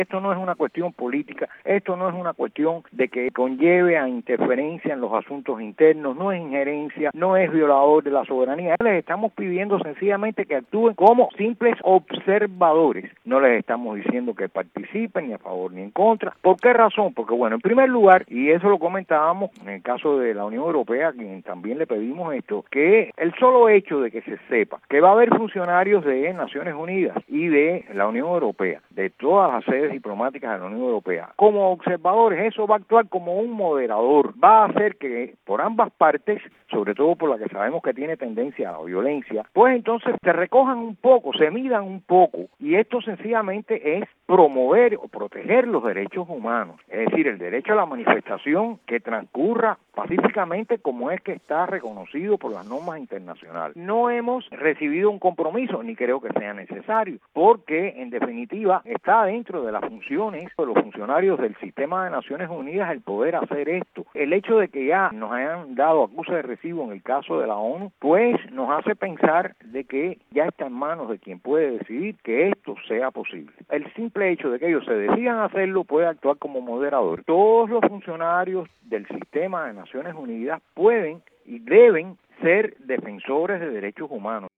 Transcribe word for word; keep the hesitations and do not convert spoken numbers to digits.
Esto no es una cuestión política, esto no es una cuestión de que conlleve a interferencia en los asuntos internos, no es injerencia, no es violador de la soberanía. Les estamos pidiendo sencillamente que actúen como simples observadores. No les estamos diciendo que participen ni a favor ni en contra. ¿Por qué razón? Porque, bueno, en primer lugar, y eso lo comentábamos en el caso de la Unión Europea, a quien también le pedimos esto, que el solo hecho de que se sepa que va a haber funcionarios de Naciones Unidas y de la Unión Europea, de todas las sedes diplomáticas de la Unión Europea, como observadores, eso va a actuar como un moderador, va a hacer que por ambas partes, sobre todo por la que sabemos que tiene tendencia a la violencia, pues entonces se recojan un poco, se midan un poco, y esto sencillamente es promover o proteger los derechos humanos, es decir, el derecho a la manifestación que transcurra pacíficamente como es que está reconocido por las normas internacionales. No hemos recibido un compromiso, ni creo que sea necesario, porque en definitiva está dentro de las funciones de los funcionarios del sistema de Naciones Unidas el poder hacer esto. El hecho de que ya nos hayan dado acuse de recibo en el caso de la ONU, pues nos hace pensar de que ya está en manos de quien puede decidir que esto sea posible. El simple hecho de que ellos se decidan hacerlo puede actuar como moderador. Todos los funcionarios del sistema de Naciones Unidas pueden y deben ser defensores de derechos humanos.